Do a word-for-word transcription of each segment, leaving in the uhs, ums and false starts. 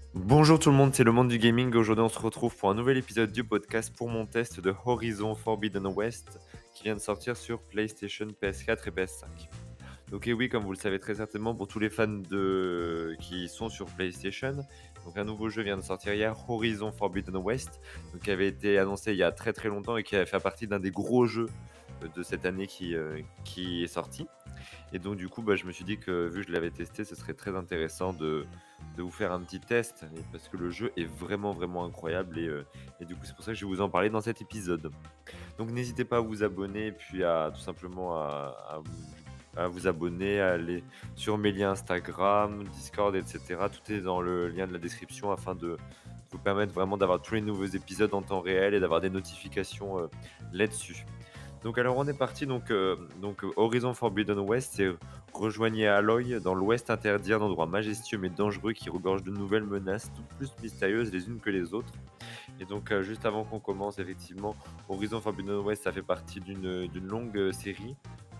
Bonjour tout le monde, c'est le monde du gaming. Aujourd'hui, on se retrouve pour un nouvel épisode du podcast pour mon test de Horizon Forbidden West qui vient de sortir sur PlayStation, P S quatre et P S cinq. Donc, et oui, comme vous le savez très certainement, pour tous les fans de... qui sont sur PlayStation, donc un nouveau jeu vient de sortir hier, Horizon Forbidden West, donc qui avait été annoncé il y a très très longtemps et qui a fait partie d'un des gros jeux de cette année qui, euh, qui est sorti. Et donc, du coup, bah, je me suis dit que vu que je l'avais testé, ce serait très intéressant de, de vous faire un petit test et parce que le jeu est vraiment, vraiment incroyable. Et, euh, et du coup, c'est pour ça que je vais vous en parler dans cet épisode. Donc, n'hésitez pas à vous abonner, puis à tout simplement à, à vous, à vous abonner, à aller sur mes liens Instagram, Discord, et cetera. Tout est dans le lien de la description afin de vous permettre vraiment d'avoir tous les nouveaux épisodes en temps réel et d'avoir des notifications euh, là-dessus. Donc alors on est parti, donc, euh, donc euh, Horizon Forbidden West, c'est rejoignez Aloy dans l'Ouest interdit, un endroit majestueux mais dangereux qui regorge de nouvelles menaces, toutes plus mystérieuses les unes que les autres. Et donc euh, juste avant qu'on commence, effectivement, Horizon Forbidden West, ça fait partie d'une d'une longue euh, série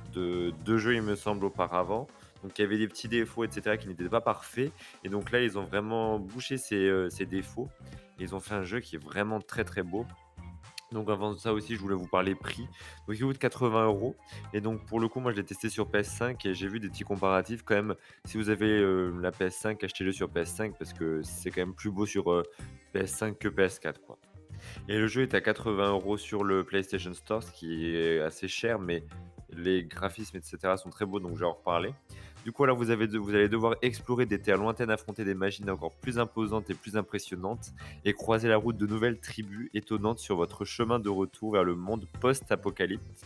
de deux jeux, il me semble, auparavant. Donc il y avait des petits défauts, et cetera, qui n'étaient pas parfaits. Et donc là, ils ont vraiment bouché ces, euh, ces défauts. Et ils ont fait un jeu qui est vraiment très très beau. Donc avant ça aussi, je voulais vous parler prix. Donc il coûte quatre-vingts euros. Et donc pour le coup, moi je l'ai testé sur P S cinq et j'ai vu des petits comparatifs quand même. Si vous avez euh, la P S cinq, achetez-le sur P S cinq parce que c'est quand même plus beau sur euh, P S cinq que P S quatre, quoi. Et le jeu est à quatre-vingts euros sur le PlayStation Store, ce qui est assez cher, mais les graphismes, et cetera, sont très beaux, donc je vais en reparler. Du coup, alors vous, avez de- vous allez devoir explorer des terres lointaines, affronter des machines encore plus imposantes et plus impressionnantes, et croiser la route de nouvelles tribus étonnantes sur votre chemin de retour vers le monde post-apocalypse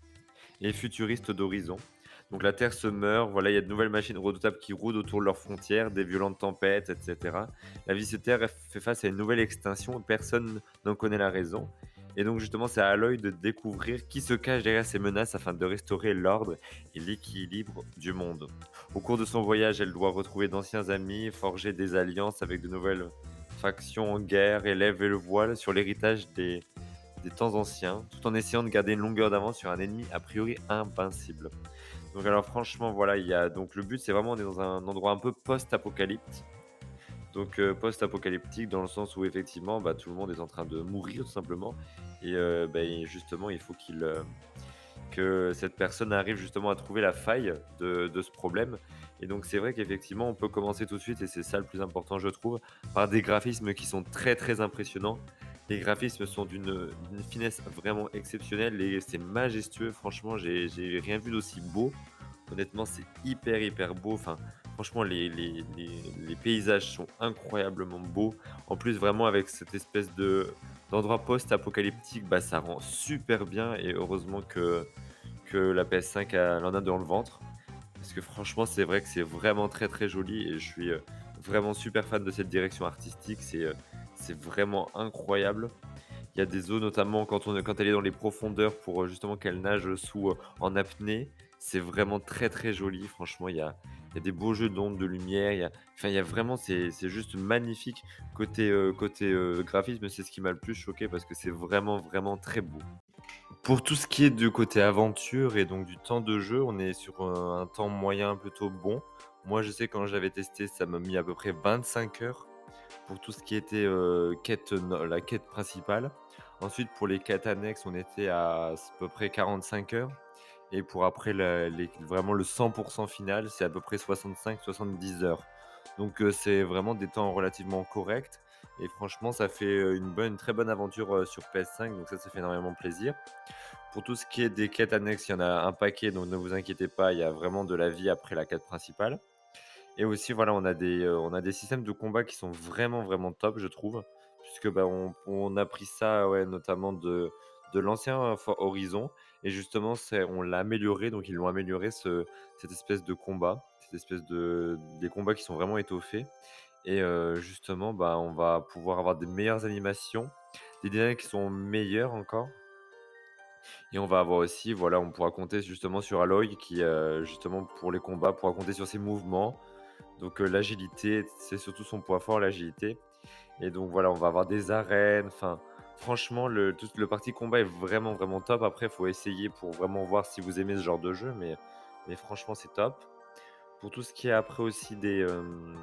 et futuriste d'Horizon. Donc la Terre se meurt, voilà, il y a de nouvelles machines redoutables qui rôdent autour de leurs frontières, des violentes tempêtes, et cetera. La vie sur Terre fait face à une nouvelle extinction, personne n'en connaît la raison. Et donc justement, c'est à Aloy de découvrir qui se cache derrière ces menaces afin de restaurer l'ordre et l'équilibre du monde. Au cours de son voyage, elle doit retrouver d'anciens amis, forger des alliances avec de nouvelles factions en guerre et lever le voile sur l'héritage des, des temps anciens, tout en essayant de garder une longueur d'avance sur un ennemi a priori invincible. Donc alors franchement, voilà, il y a donc le but, c'est vraiment on est dans un endroit un peu post-apocalyptique. Donc euh, post-apocalyptique dans le sens où effectivement, bah, tout le monde est en train de mourir tout simplement. Et euh, bah, et justement, il faut qu'il euh, que cette personne arrive justement à trouver la faille de, de ce problème. Et donc c'est vrai qu'effectivement, on peut commencer tout de suite, et c'est ça le plus important, je trouve, par des graphismes qui sont très très impressionnants. Les graphismes sont d'une d'une finesse vraiment exceptionnelle et c'est majestueux. Franchement, j'ai j'ai rien vu d'aussi beau. Honnêtement, c'est hyper hyper beau. Enfin, franchement, les, les, les, les paysages sont incroyablement beaux. En plus, vraiment avec cette espèce de d'endroit post-apocalyptique, bah, ça rend super bien. Et heureusement que que la P S cinq a- en a dans le ventre. Parce que franchement, c'est vrai que c'est vraiment très très joli et je suis euh, vraiment super fan de cette direction artistique. C'est euh, c'est vraiment incroyable. Il y a des zones, notamment quand, on, quand elle est dans les profondeurs pour euh, justement qu'elle nage sous euh, en apnée. C'est vraiment très très joli. Franchement, il y a, il y a des beaux jeux d'ombre, de lumière. Il y a, enfin, il y a vraiment, c'est c'est juste magnifique. Côté, euh, côté euh, graphisme, c'est ce qui m'a le plus choqué parce que c'est vraiment vraiment très beau. Pour tout ce qui est du côté aventure et donc du temps de jeu, on est sur un, un temps moyen plutôt bon. Moi, je sais quand j'avais testé, ça m'a mis à peu près vingt-cinq heures pour tout ce qui était euh, quête, no- la quête principale. Ensuite, pour les quêtes annexes, on était à à peu près quarante-cinq heures. Et pour après, la- les- vraiment le cent pour cent final, c'est à peu près soixante-cinq soixante-dix heures. Donc, euh, c'est vraiment des temps relativement corrects. Et franchement, ça fait euh, une bonne, une très bonne aventure euh, sur P S cinq. Donc, ça, ça fait énormément plaisir. Pour tout ce qui est des quêtes annexes, il y en a un paquet, donc ne vous inquiétez pas, il y a vraiment de la vie après la quête principale. Et aussi, voilà, on a des, euh, on a des systèmes de combat qui sont vraiment, vraiment top, je trouve. Puisque bah, on, on a pris ça, ouais, notamment de, de l'ancien euh, For- Horizon. Et justement, c'est, on l'a amélioré, donc ils l'ont amélioré, ce, cette espèce de combat, cette espèce de, des combats qui sont vraiment étoffés. Et euh, justement, bah, on va pouvoir avoir des meilleures animations, des dynamiques qui sont meilleures encore. Et on va avoir aussi, voilà, on pourra compter justement sur Aloy qui, euh, justement, pour les combats, pourra compter sur ses mouvements. Donc, euh, l'agilité, c'est surtout son point fort, l'agilité. Et donc, voilà, on va avoir des arènes. Enfin, franchement, le, tout, le parti combat est vraiment, vraiment top. Après, il faut essayer pour vraiment voir si vous aimez ce genre de jeu. Mais, mais franchement, c'est top. Pour tout ce qui est après aussi des, euh,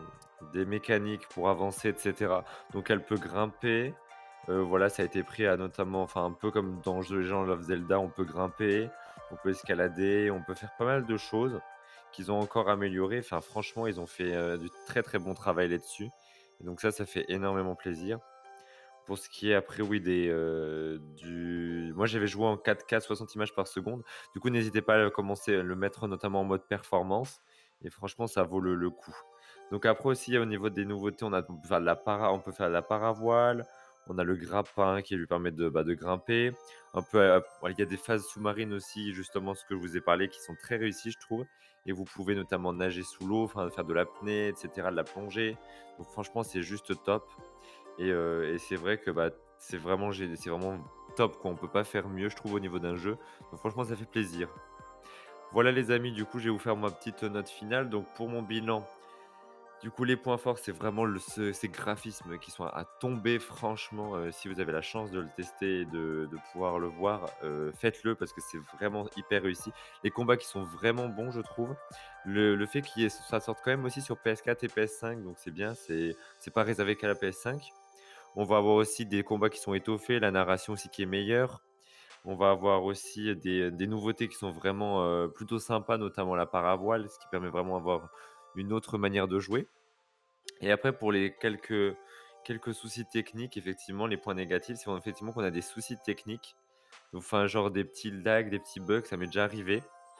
des mécaniques pour avancer et cetera. Donc elle peut grimper, heu, voilà, ça a été pris à notamment enfin un peu comme dans The Legend of Zelda, on peut grimper, on peut escalader, on peut faire pas mal de choses qu'ils ont encore améliorées. Enfin franchement, ils ont fait, heu, du très, très bon travail là-dessus et donc ça, ça fait énormément plaisir. Pour ce qui est après, oui, des, heu, du moi, j'avais joué en quatre K soixante images par seconde. Du coup, n'hésitez pas à le commencer, le mettre notamment en mode performance et franchement, ça vaut le le coup. Donc après aussi, au niveau des nouveautés, on a on peut faire de la para on peut faire de la paravoile, on a le grappin qui lui permet de, bah, de grimper. Un peu, heu, il y a des phases sous-marines aussi, justement, ce que je vous ai parlé, qui sont très réussies, je trouve et vous pouvez notamment nager sous l'eau, enfin faire de l'apnée et cetera, de la plongée. Donc franchement, c'est juste top. Et heu et c'est vrai que, bah, c'est vraiment gé c'est vraiment top quoi, on peut pas faire mieux je trouve au niveau d'un jeu. Donc franchement ça fait plaisir. Voilà les amis, du coup je vais vous faire ma petite note finale. Donc pour mon bilan, du coup les points forts c'est vraiment le ce ces graphismes qui sont à tomber franchement, heu, si vous avez la chance de le tester et de de pouvoir le voir, heu, faites-le parce que c'est vraiment hyper réussi. Les combats qui sont vraiment bons je trouve. Le le fait qu'il y ait ça sorte quand même aussi sur P S quatre et P S cinq donc c'est bien, c'est c'est pas réservé qu'à la P S cinq. On va avoir aussi des combats qui sont étoffés, la narration aussi qui est meilleure. On va avoir aussi des des nouveautés qui sont vraiment, heu, plutôt sympas, notamment la paravoile, ce qui permet vraiment d'avoir une autre manière de jouer. Et après pour les quelques quelques soucis techniques, effectivement, les points négatifs, c'est effectivement qu'on a des soucis techniques. Enfin, genre des petits lags, des petits bugs, ça m'est déjà arrivé.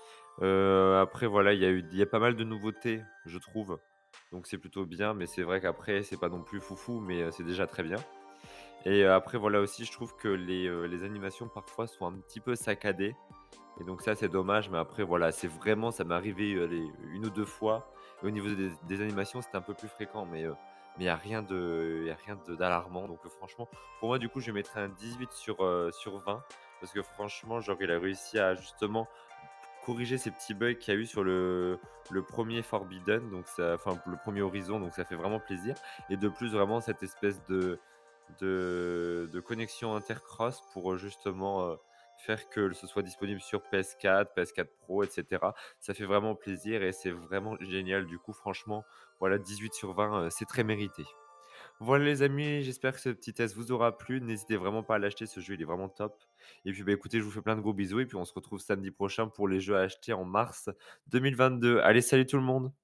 Heu, après voilà, il y a eu il y a pas mal de nouveautés, je trouve. Donc c'est plutôt bien, mais c'est vrai qu'après c'est pas non plus foufou, mais heu, c'est déjà très bien. Et heu, après voilà aussi je trouve que les, heu, les animations parfois sont un petit peu saccadées et donc ça c'est dommage, mais après voilà, c'est vraiment ça m'est arrivé, heu, allez, une ou deux fois et au niveau des des animations, c'était un peu plus fréquent, mais heu, mais il y a rien de il y a rien de d'alarmant donc heu, franchement, pour moi du coup je mettrais un dix-huit sur, heu, sur vingt parce que franchement, genre il a réussi à justement corriger ces petits bugs qu'il y a eu sur le le premier Forbidden, donc ça enfin le premier Horizon, donc ça fait vraiment plaisir et de plus vraiment cette espèce de de de connexion intercross pour, heu, justement, heu, faire que ce soit disponible sur P S quatre, P S quatre Pro et cetera. Ça fait vraiment plaisir et c'est vraiment génial du coup franchement, voilà dix-huit sur vingt, heu, c'est très mérité. Voilà les amis, j'espère que ce petit test vous aura plu. N'hésitez vraiment pas à l'acheter, ce jeu il est vraiment top. Et puis bah écoutez, je vous fais plein de gros bisous et puis on se retrouve samedi prochain pour les jeux à acheter en mars deux mille vingt-deux. Allez, salut tout le monde!